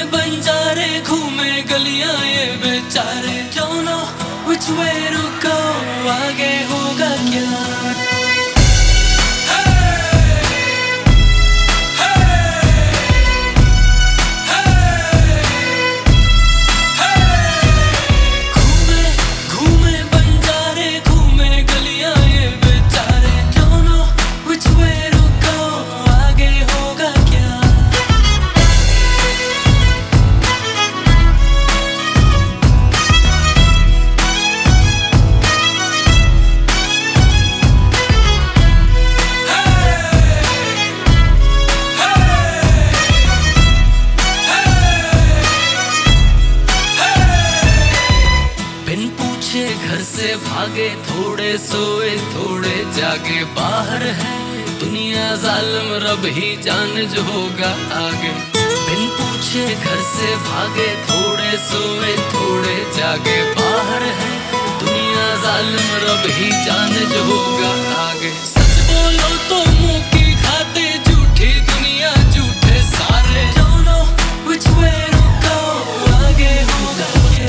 बंजारे घूमे गलियां ये बेचारे don't know which way to go आगे होगा क्या घर से भागे थोड़े सोए थोड़े जागे बाहर है दुनिया जालिम रब ही जाने जो होगा आगे बिन पूछे घर से भागे थोड़े सोए थोड़े जागे बाहर है दुनिया जालिम रब ही जाने जो होगा आगे सच बोलो तो मुंह की खाते झूठी दुनिया झूठे सारे don't know which way to go आगे होगा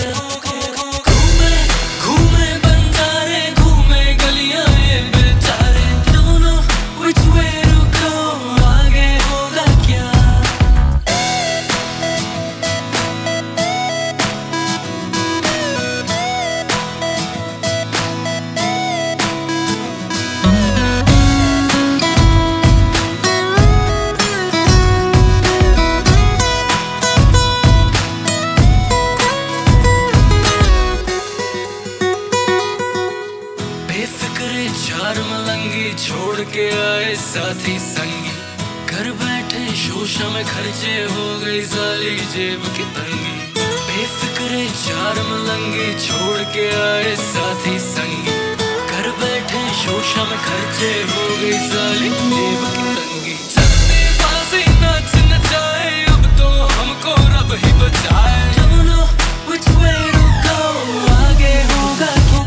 चार मलंगी छोड़ के आए साथी संगी घर बैठे शोशा में खर्चे हो गई सारी जेब की तंगी बेफिक्रे चार मलंगी छोड़ के आए साथी संगी घर बैठे शोशा में खर्चे हो गई सारी जेब की तंगी चलते बाजी नाच नचाए अब तो हमको रब ही बचाए don't know which way to go आगे होगा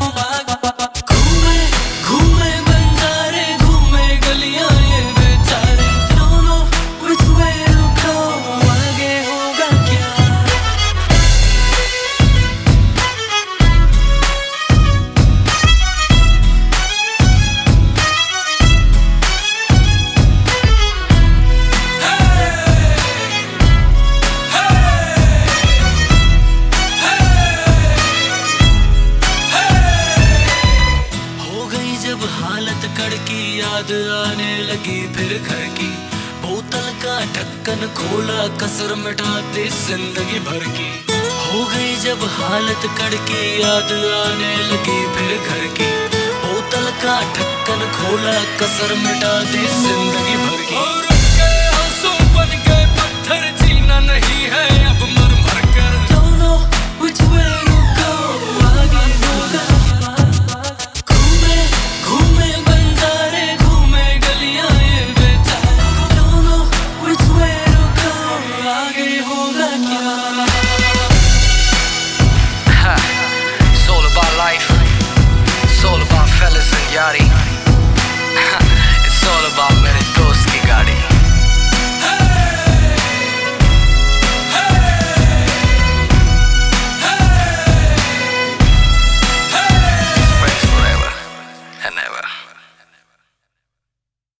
हालत कड़की याद आने लगी फिर घर की बोतल का ढक्कन खोला कसर मिटा दी जिंदगी भर की हो गई जब हालत कड़की याद आने लगी फिर घर की बोतल का ढक्कन खोला कसर मिटा दी जिंदगी भर की